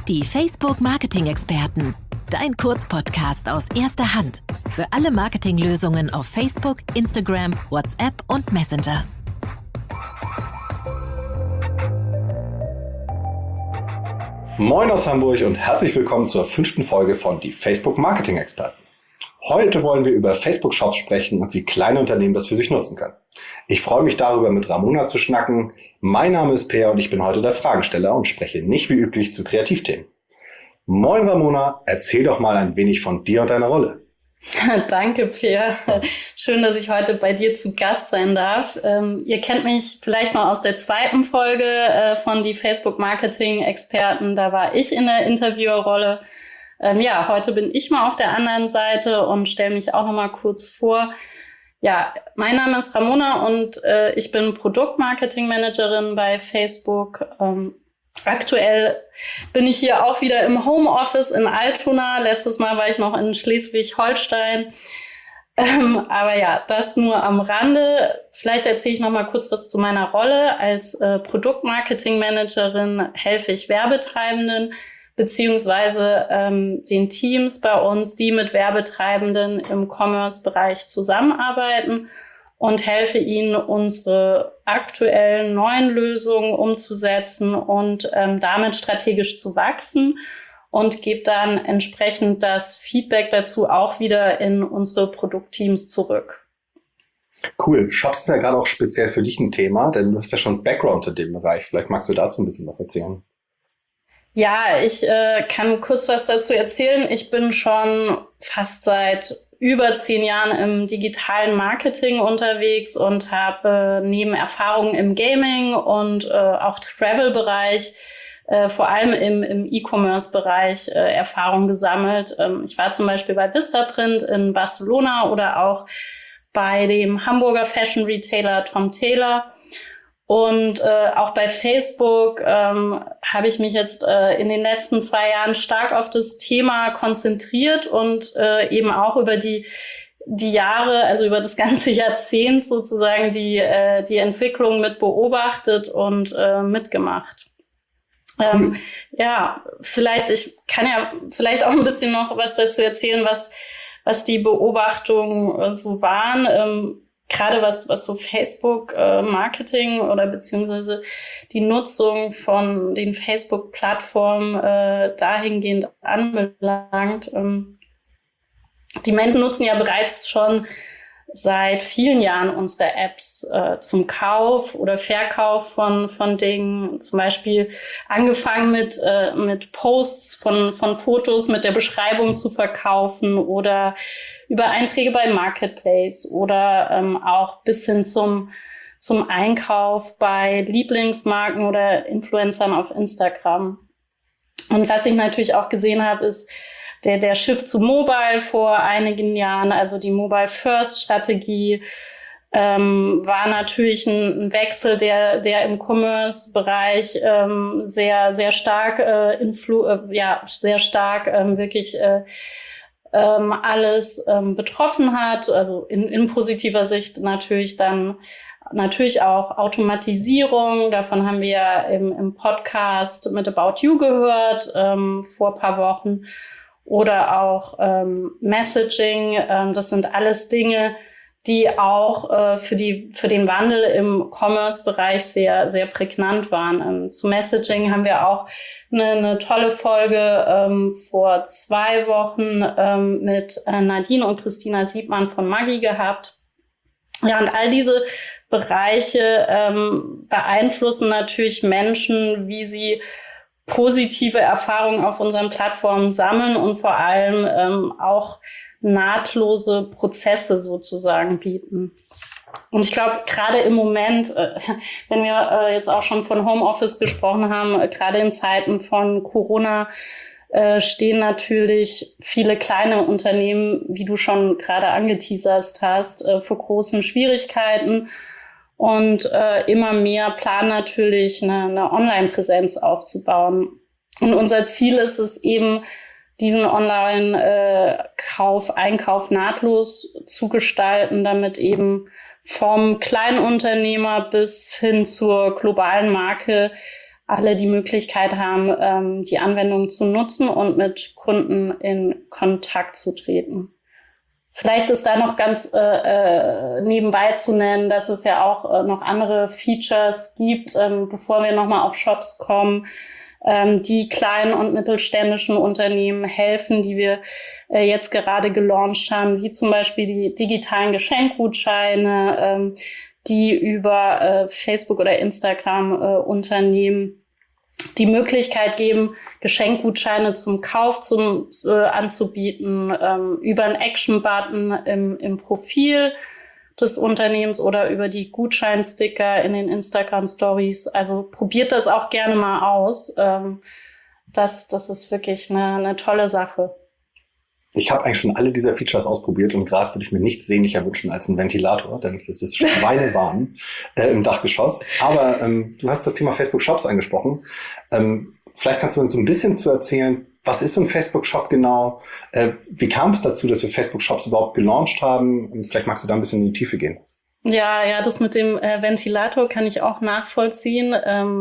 Die Facebook-Marketing-Experten. Dein Kurzpodcast aus erster Hand. Für alle Marketinglösungen auf Facebook, Instagram, WhatsApp und Messenger. Moin aus Hamburg und herzlich willkommen zur 5. Folge von Die Facebook-Marketing-Experten. Heute wollen wir über Facebook-Shops sprechen und wie kleine Unternehmen das für sich nutzen können. Ich freue mich darüber, mit Ramona zu schnacken. Mein Name ist Peer und ich bin heute der Fragensteller und spreche nicht wie üblich zu Kreativthemen. Moin Ramona, erzähl doch mal ein wenig von dir und deiner Rolle. Danke, Peer. Schön, dass ich heute bei dir zu Gast sein darf. Ihr kennt mich vielleicht noch aus der 2. Folge von Die Facebook-Marketing-Experten. Da war ich in der Interviewerrolle. Heute bin ich mal auf der anderen Seite und stelle mich auch noch mal kurz vor. Ja, mein Name ist Ramona und ich bin Produktmarketing-Managerin bei Facebook. Aktuell bin ich hier auch wieder im Homeoffice in Altona. Letztes Mal war ich noch in Schleswig-Holstein. Aber ja, das nur am Rande. Vielleicht erzähle ich noch mal kurz was zu meiner Rolle. Als Produktmarketing-Managerin helfe ich Werbetreibenden beziehungsweise den Teams bei uns, die mit Werbetreibenden im Commerce-Bereich zusammenarbeiten und helfe ihnen, unsere aktuellen neuen Lösungen umzusetzen und damit strategisch zu wachsen und gebe dann entsprechend das Feedback dazu auch wieder in unsere Produktteams zurück. Cool. Shops ist ja gerade auch speziell für dich ein Thema, denn du hast ja schon Background in dem Bereich. Vielleicht magst du dazu ein bisschen was erzählen. Ja, ich kann kurz was dazu erzählen. Ich bin schon fast seit über 10 Jahren im digitalen Marketing unterwegs und habe neben Erfahrungen im Gaming und auch Travel-Bereich, vor allem im E-Commerce-Bereich Erfahrung gesammelt. Ich war zum Beispiel bei Vistaprint in Barcelona oder auch bei dem Hamburger Fashion-Retailer Tom Taylor. Und auch bei Facebook habe ich mich jetzt in den letzten 2 Jahren stark auf das Thema konzentriert und eben auch über die Jahre, also über das ganze Jahrzehnt sozusagen die Entwicklung mit beobachtet und mitgemacht. Cool. Ich kann ja vielleicht auch ein bisschen noch was dazu erzählen, was die Beobachtungen so waren. Gerade was so Facebook-Marketing oder beziehungsweise die Nutzung von den Facebook-Plattformen dahingehend anbelangt. Die Menschen nutzen ja bereits schon seit vielen Jahren unsere Apps zum Kauf oder Verkauf von Dingen. Zum Beispiel angefangen mit Posts von Fotos mit der Beschreibung zu verkaufen oder über Einträge bei Marketplace oder auch bis hin zum Einkauf bei Lieblingsmarken oder Influencern auf Instagram. Und was ich natürlich auch gesehen habe, ist der Shift zu Mobile vor einigen Jahren, also die Mobile-First-Strategie, war natürlich ein Wechsel, der im Commerce-Bereich sehr, sehr stark alles betroffen hat. Also in positiver Sicht natürlich dann natürlich auch Automatisierung. Davon haben wir ja im Podcast mit About You gehört vor ein paar Wochen. Oder auch Messaging. Das sind alles Dinge, die auch für den Wandel im Commerce-Bereich sehr, sehr prägnant waren. Zu Messaging haben wir auch eine tolle Folge vor 2 Wochen mit Nadine und Christina Siebmann von Maggi gehabt. Ja, und all diese Bereiche beeinflussen natürlich Menschen, wie sie positive Erfahrungen auf unseren Plattformen sammeln und vor allem auch nahtlose Prozesse sozusagen bieten. Und ich glaube, gerade im Moment, wenn wir jetzt auch schon von Homeoffice gesprochen haben, gerade in Zeiten von Corona stehen natürlich viele kleine Unternehmen, wie du schon gerade angeteasert hast, vor großen Schwierigkeiten. Und immer mehr planen natürlich eine Online-Präsenz aufzubauen. Und unser Ziel ist es eben, diesen Einkauf nahtlos zu gestalten, damit eben vom Kleinunternehmer bis hin zur globalen Marke alle die Möglichkeit haben, die Anwendung zu nutzen und mit Kunden in Kontakt zu treten. Vielleicht ist da noch ganz nebenbei zu nennen, dass es ja auch noch andere Features gibt, bevor wir nochmal auf Shops kommen, die kleinen und mittelständischen Unternehmen helfen, die wir jetzt gerade gelauncht haben, wie zum Beispiel die digitalen Geschenkgutscheine, die über Facebook oder Instagram Unternehmen die Möglichkeit geben, Geschenkgutscheine zum Kauf anzubieten, über einen Action-Button im Profil des Unternehmens oder über die Gutscheinsticker in den Instagram-Stories. Also probiert das auch gerne mal aus. Das ist wirklich eine tolle Sache. Ich habe eigentlich schon alle dieser Features ausprobiert und gerade würde ich mir nichts sehnlicher wünschen als einen Ventilator, denn es ist schweinewarm im Dachgeschoss. Aber du hast das Thema Facebook Shops angesprochen. Vielleicht kannst du uns so ein bisschen zu erzählen, was ist so ein Facebook Shop genau? Wie kam es dazu, dass wir Facebook Shops überhaupt gelauncht haben? Und vielleicht magst du da ein bisschen in die Tiefe gehen. Ja, das mit dem Ventilator kann ich auch nachvollziehen.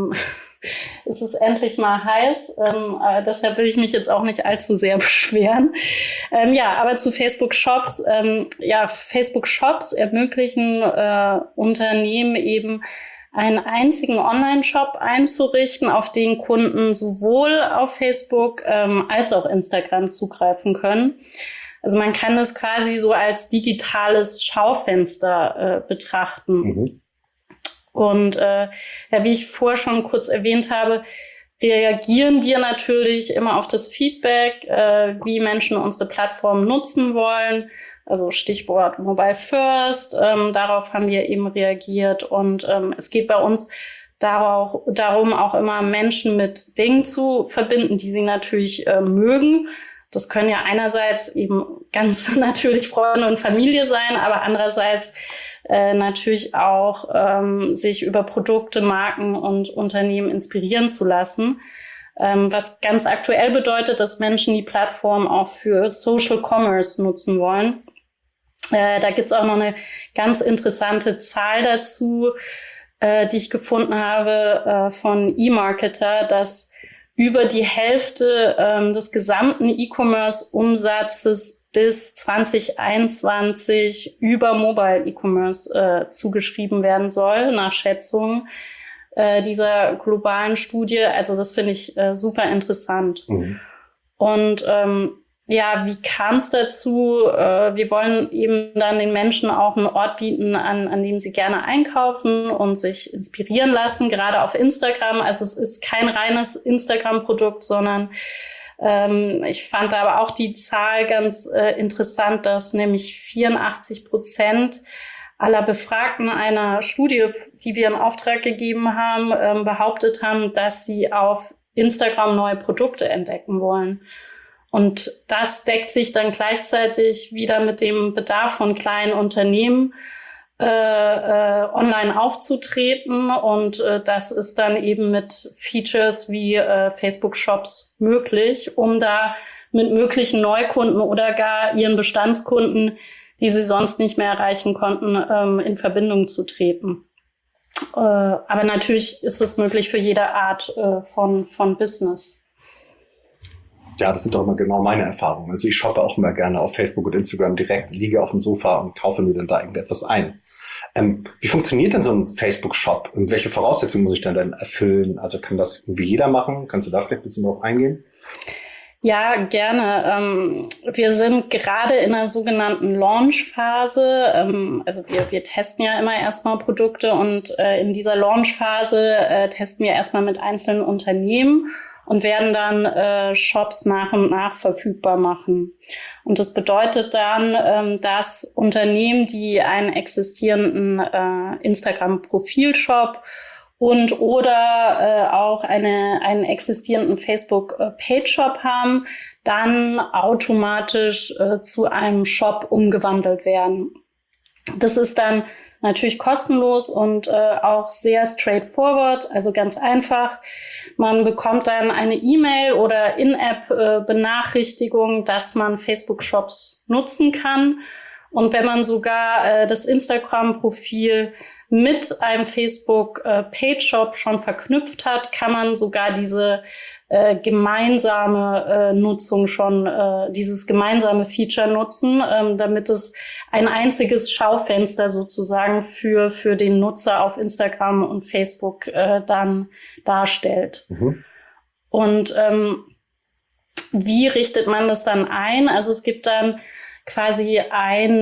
Es ist endlich mal heiß, deshalb will ich mich jetzt auch nicht allzu sehr beschweren. Aber zu Facebook Shops. Facebook Shops ermöglichen Unternehmen eben einen einzigen Online-Shop einzurichten, auf den Kunden sowohl auf Facebook als auch Instagram zugreifen können. Also man kann das quasi so als digitales Schaufenster betrachten. Mhm. Und wie ich vorher schon kurz erwähnt habe, reagieren wir natürlich immer auf das Feedback, wie Menschen unsere Plattform nutzen wollen. Also Stichwort Mobile First, darauf haben wir eben reagiert. Und es geht bei uns darum, auch immer Menschen mit Dingen zu verbinden, die sie natürlich mögen. Das können ja einerseits eben ganz natürlich Freunde und Familie sein, aber andererseits natürlich auch sich über Produkte, Marken und Unternehmen inspirieren zu lassen. Was ganz aktuell bedeutet, dass Menschen die Plattform auch für Social Commerce nutzen wollen. Da gibt's auch noch eine ganz interessante Zahl dazu, die ich gefunden habe von eMarketer, dass über die Hälfte des gesamten E-Commerce-Umsatzes bis 2021 über Mobile E-Commerce zugeschrieben werden soll, nach Schätzungen dieser globalen Studie. Also das finde ich super interessant. Mhm. Und wie kam es dazu? Wir wollen eben dann den Menschen auch einen Ort bieten, an dem sie gerne einkaufen und sich inspirieren lassen, gerade auf Instagram. Also es ist kein reines Instagram-Produkt, sondern ich fand aber auch die Zahl ganz interessant, dass nämlich 84% aller Befragten einer Studie, die wir in Auftrag gegeben haben, behauptet haben, dass sie auf Instagram neue Produkte entdecken wollen. Und das deckt sich dann gleichzeitig wieder mit dem Bedarf von kleinen Unternehmen, online aufzutreten. Und das ist dann eben mit Features wie Facebook Shops möglich, um da mit möglichen Neukunden oder gar ihren Bestandskunden, die sie sonst nicht mehr erreichen konnten, in Verbindung zu treten. Aber natürlich ist es möglich für jede Art von Business. Ja, das sind doch immer genau meine Erfahrungen. Also ich shoppe auch immer gerne auf Facebook und Instagram direkt, liege auf dem Sofa und kaufe mir dann da irgendetwas ein. Wie funktioniert denn so ein Facebook-Shop? Und welche Voraussetzungen muss ich dann erfüllen? Also kann das irgendwie jeder machen? Kannst du da vielleicht ein bisschen drauf eingehen? Ja, gerne. Wir sind gerade in einer sogenannten Launch-Phase. Also wir testen ja immer erstmal Produkte und in dieser Launch-Phase testen wir erstmal mit einzelnen Unternehmen und werden dann Shops nach und nach verfügbar machen. Und das bedeutet dann, dass Unternehmen, die einen existierenden Instagram-Profilshop und oder auch einen existierenden Facebook-Page-Shop haben, dann automatisch zu einem Shop umgewandelt werden. Das ist dann natürlich kostenlos und auch sehr straightforward, also ganz einfach. Man bekommt dann eine E-Mail oder In-App-Benachrichtigung, dass man Facebook-Shops nutzen kann. Und wenn man sogar das Instagram-Profil mit einem Facebook-Page-Shop schon verknüpft hat, kann man sogar diese gemeinsame Nutzung schon, dieses gemeinsame Feature nutzen, damit es ein einziges Schaufenster sozusagen für den Nutzer auf Instagram und Facebook dann darstellt. Mhm. Und wie richtet man das dann ein? Also es gibt dann quasi ein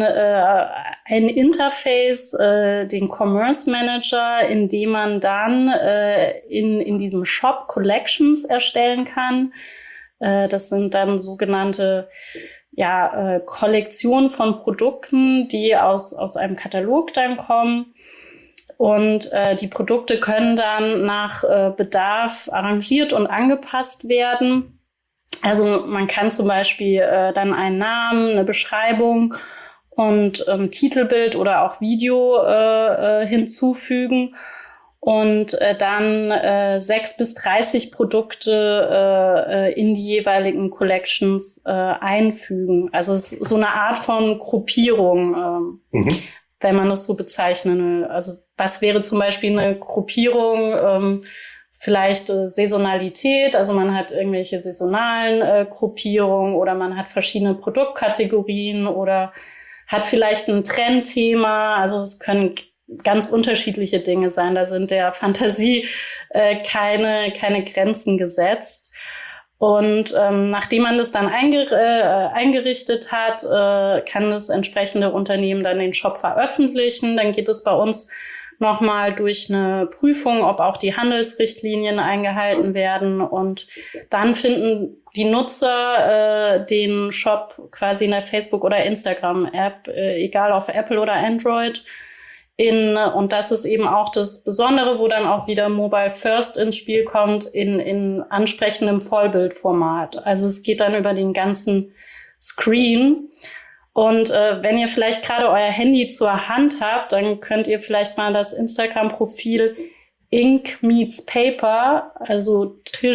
Interface, den Commerce Manager, in dem man dann in diesem Shop Collections erstellen kann. Das sind dann sogenannte Kollektionen von Produkten, die aus einem Katalog dann kommen. Und die Produkte können dann nach Bedarf arrangiert und angepasst werden. Also man kann zum Beispiel dann einen Namen, eine Beschreibung und Titelbild oder auch Video hinzufügen und dann 6 bis 30 Produkte in die jeweiligen Collections einfügen. Also es ist so eine Art von Gruppierung, wenn man das so bezeichnen will. Also was wäre zum Beispiel eine Gruppierung? Vielleicht Saisonalität, also man hat irgendwelche saisonalen Gruppierungen oder man hat verschiedene Produktkategorien oder hat vielleicht ein Trendthema. Also es können ganz unterschiedliche Dinge sein. Da sind der Fantasie keine Grenzen gesetzt. Und nachdem man das dann eingerichtet hat, kann das entsprechende Unternehmen dann den Shop veröffentlichen. Dann geht es bei uns nochmal durch eine Prüfung, ob auch die Handelsrichtlinien eingehalten werden. Und dann finden die Nutzer den Shop quasi in der Facebook- oder Instagram-App, egal auf Apple oder Android. Und das ist eben auch das Besondere, wo dann auch wieder Mobile First ins Spiel kommt, in ansprechendem Vollbildformat. Also es geht dann über den ganzen Screen. Und wenn ihr vielleicht gerade euer Handy zur Hand habt, dann könnt ihr vielleicht mal das Instagram-Profil Ink Meets Paper, also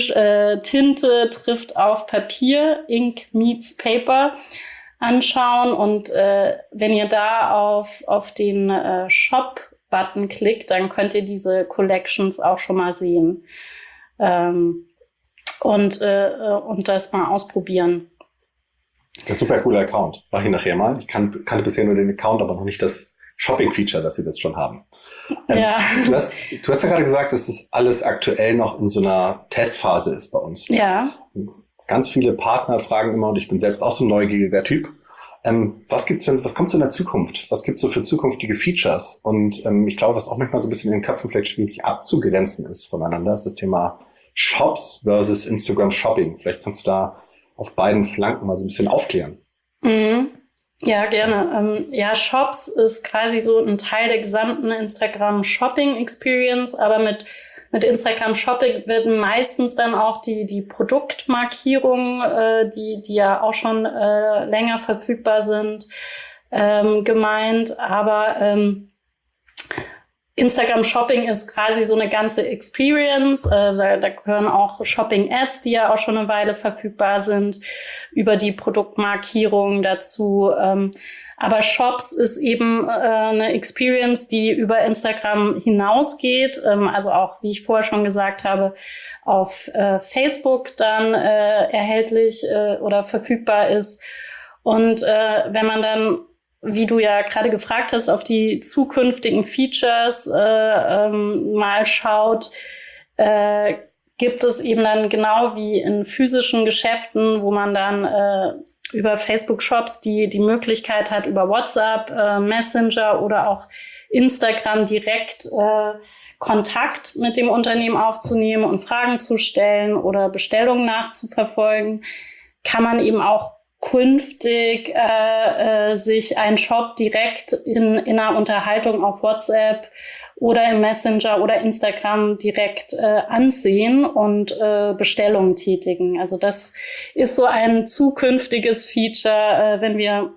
Tinte trifft auf Papier, Ink Meets Paper, anschauen. Und wenn ihr da auf den Shop-Button klickt, dann könnt ihr diese Collections auch schon mal sehen und das mal ausprobieren. Das ist ein super cooler Account. Mach ich nachher mal. Ich kannte bisher nur den Account, aber noch nicht das Shopping-Feature, dass sie das schon haben. Ja. Du hast ja gerade gesagt, dass das alles aktuell noch in so einer Testphase ist bei uns. Ja. Ganz viele Partner fragen immer, und ich bin selbst auch so ein neugieriger Typ, was kommt so in der Zukunft? Was gibt's so für zukünftige Features? Und ich glaube, was auch manchmal so ein bisschen in den Köpfen vielleicht schwierig abzugrenzen ist voneinander, ist das Thema Shops versus Instagram Shopping. Vielleicht kannst du da auf beiden Flanken mal so ein bisschen aufklären. Mhm. Ja, gerne. Shops ist quasi so ein Teil der gesamten Instagram Shopping Experience, aber mit Instagram Shopping werden meistens dann auch die Produktmarkierungen, die ja auch schon länger verfügbar sind, gemeint. Aber Instagram Shopping ist quasi so eine ganze Experience. Da gehören auch Shopping Ads, die ja auch schon eine Weile verfügbar sind, über die Produktmarkierung dazu. Aber Shops ist eben eine Experience, die über Instagram hinausgeht. Also auch, wie ich vorher schon gesagt habe, auf Facebook dann erhältlich oder verfügbar ist. Und wenn man dann, wie du ja gerade gefragt hast, auf die zukünftigen Features mal schaut, gibt es eben dann genau wie in physischen Geschäften, wo man dann über Facebook-Shops die Möglichkeit hat, über WhatsApp, Messenger oder auch Instagram direkt Kontakt mit dem Unternehmen aufzunehmen und Fragen zu stellen oder Bestellungen nachzuverfolgen, kann man eben auch künftig sich einen Shop direkt in einer Unterhaltung auf WhatsApp oder im Messenger oder Instagram direkt ansehen und Bestellungen tätigen. Also das ist so ein zukünftiges Feature, wenn wir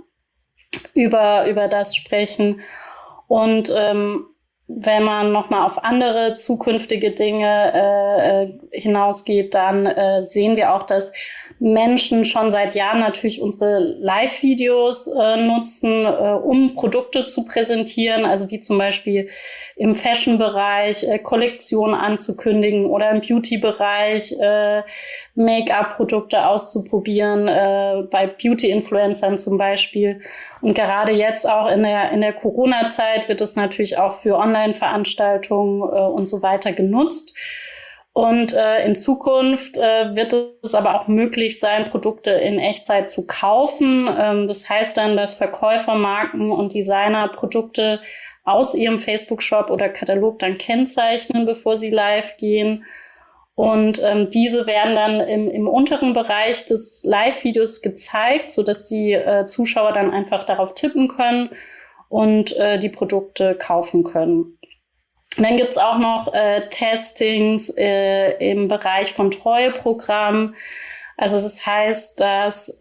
über das sprechen. Und wenn man nochmal auf andere zukünftige Dinge hinausgeht, dann sehen wir auch, dass Menschen schon seit Jahren natürlich unsere Live-Videos nutzen, um Produkte zu präsentieren, also wie zum Beispiel im Fashion-Bereich Kollektionen anzukündigen oder im Beauty-Bereich Make-up-Produkte auszuprobieren, bei Beauty-Influencern zum Beispiel. Und gerade jetzt auch in der Corona-Zeit wird es natürlich auch für Online-Veranstaltungen und so weiter genutzt. Und in Zukunft wird es aber auch möglich sein, Produkte in Echtzeit zu kaufen. Das heißt dann, dass Verkäufer, Marken und Designer Produkte aus ihrem Facebook-Shop oder Katalog dann kennzeichnen, bevor sie live gehen. Und diese werden dann im unteren Bereich des Live-Videos gezeigt, sodass die Zuschauer dann einfach darauf tippen können und die Produkte kaufen können. Und dann gibt's auch noch Testings im Bereich von Treueprogrammen. Also das heißt, dass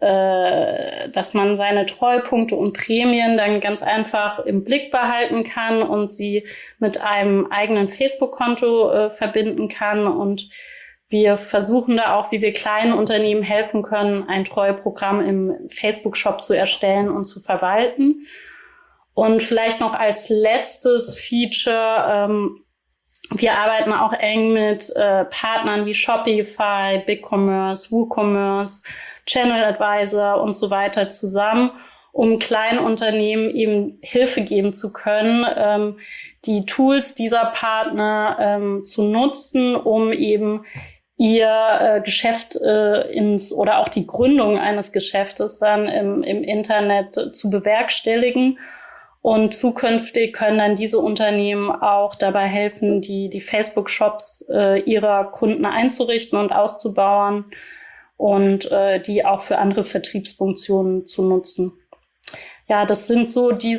man seine Treupunkte und Prämien dann ganz einfach im Blick behalten kann und sie mit einem eigenen Facebook-Konto verbinden kann. Und wir versuchen da auch, wie wir kleinen Unternehmen helfen können, ein Treueprogramm im Facebook-Shop zu erstellen und zu verwalten. Und vielleicht noch als letztes Feature, wir arbeiten auch eng mit Partnern wie Shopify, BigCommerce, WooCommerce, Channel Advisor und so weiter zusammen, um kleinen Unternehmen eben Hilfe geben zu können, die Tools dieser Partner zu nutzen, um eben ihr Geschäft oder auch die Gründung eines Geschäftes dann im Internet zu bewerkstelligen. Und zukünftig können dann diese Unternehmen auch dabei helfen, die Facebook-Shops ihrer Kunden einzurichten und auszubauen und die auch für andere Vertriebsfunktionen zu nutzen. Ja, das sind so die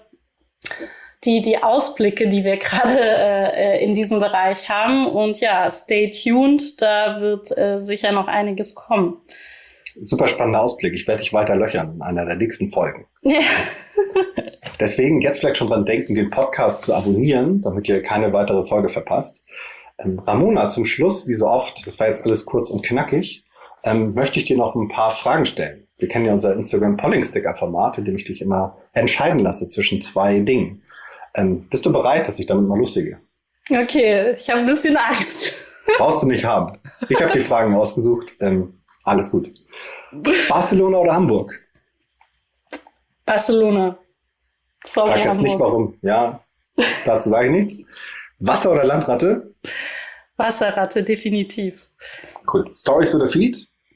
Ausblicke, die wir gerade in diesem Bereich haben. Und ja, stay tuned, da wird sicher noch einiges kommen. Super spannender Ausblick. Ich werde dich weiter löchern in einer der nächsten Folgen. Ja. Deswegen jetzt vielleicht schon dran denken, den Podcast zu abonnieren, damit ihr keine weitere Folge verpasst. Ramona, zum Schluss, wie so oft, das war jetzt alles kurz und knackig, möchte ich dir noch ein paar Fragen stellen. Wir kennen ja unser Instagram-Polling-Sticker-Format, in dem ich dich immer entscheiden lasse zwischen zwei Dingen. Bist du bereit, dass ich damit mal lustige? Okay, ich habe ein bisschen Angst. Brauchst du nicht haben. Ich habe die Fragen ausgesucht. Alles gut. Barcelona oder Hamburg? Barcelona. Sorry, Frag jetzt Hamburg. nicht, warum. Ja, dazu sage ich nichts. Wasser oder Landratte? Wasserratte, definitiv. Cool. Stories oder Feed?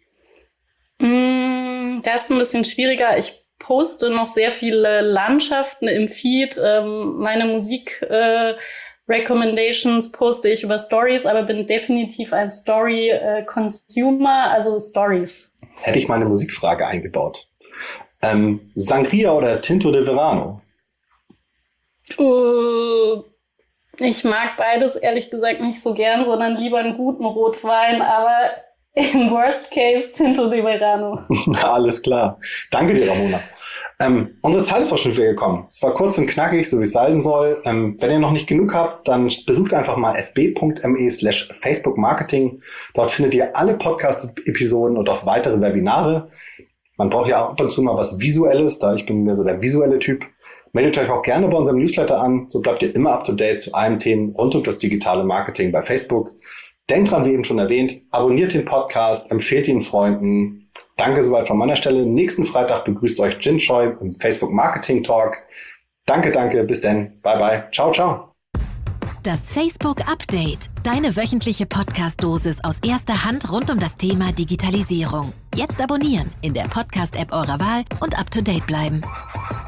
Das ist ein bisschen schwieriger. Ich poste noch sehr viele Landschaften im Feed. Meine Musik-Recommendations poste ich über Stories, aber bin definitiv ein Story-Consumer, also Stories. Hätte ich meine Musikfrage eingebaut. Sangria oder Tinto de Verano? Ich mag beides ehrlich gesagt nicht so gern, sondern lieber einen guten Rotwein, aber im Worst Case Tinto de Verano. Alles klar. Danke dir, Ramona. Unsere Zeit ist auch schon wieder gekommen. Es war kurz und knackig, so wie es sein soll. Wenn ihr noch nicht genug habt, dann besucht einfach mal fb.me/Facebook-Marketing. Dort findet ihr alle Podcast-Episoden und auch weitere Webinare. Man braucht ja auch ab und zu mal was Visuelles, da ich bin mehr so der visuelle Typ. Meldet euch auch gerne bei unserem Newsletter an, so bleibt ihr immer up to date zu allen Themen rund um das digitale Marketing bei Facebook. Denkt dran, wie eben schon erwähnt, abonniert den Podcast, empfehlt ihn Freunden. Danke soweit von meiner Stelle. Nächsten Freitag begrüßt euch Jin Choi im Facebook Marketing Talk. Danke, bis dann. Bye, bye. Ciao, ciao. Das Facebook Update. Deine wöchentliche Podcast-Dosis aus erster Hand rund um das Thema Digitalisierung. Jetzt abonnieren in der Podcast-App eurer Wahl und up to date bleiben.